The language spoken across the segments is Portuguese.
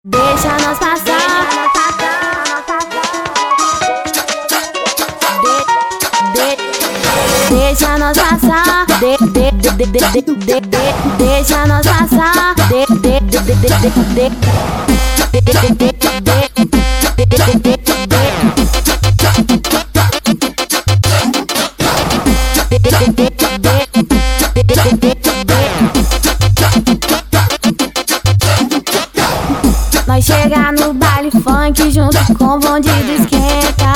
Deixa nós passar. Deixa nós passar. Deixa nós passar. Nós chega no baile funk junto com o bonde do esquenta.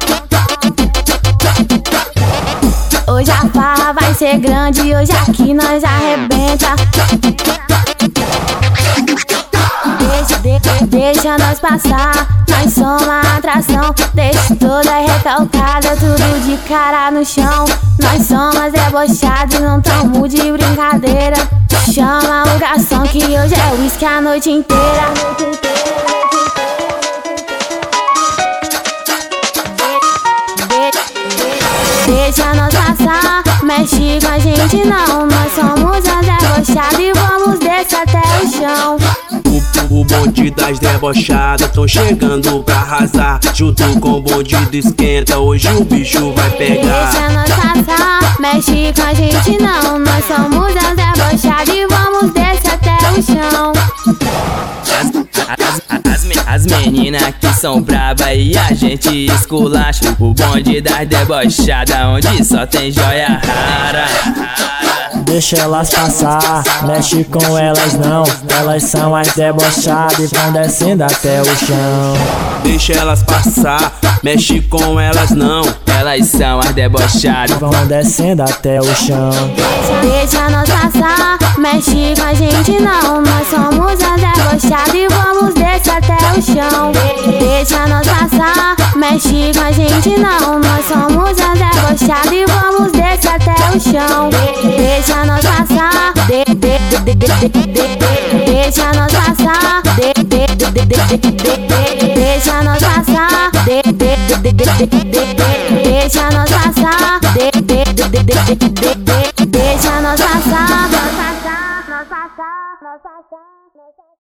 Hoje a farra vai ser grande, hoje aqui nós arrebenta. Deixa nós passar, nós somos a atração. Deixa toda recalcada, tudo de cara no chão. Nós somos debochados, não tamo de brincadeira. Chama o garçom que hoje é uísque a noite inteira. Deixa nós passar, mexe com a gente não. Nós somos debochados e vamos descer até o chão. O bonde das debochadas tão chegando pra arrasar. Junto com o bonde do esquenta, hoje o bicho vai pegar. Deixa nós passar, mexe com a gente não. Nós somos debochados e vamos descer até o chão. As meninas que são braba e a gente esculacha. O bonde das debochadas, onde só tem joia rara. Deixa elas passar, mexe com elas não. Elas são as debochadas e vão descendo até o chão. Deixa elas passar, mexe com elas não. Elas são as debochadas, vão descendo até o chão. Deixa nós passar, mexe com a gente não. Nós somos debochados e vamos descer até o chão. Deixa nós passar, mexe com a gente não. Nós somos debochados e vamos descer até o chão. Deixa nós passar, deixa nós passar, deixa nós passar, deixa nós passar, deixa nós passar.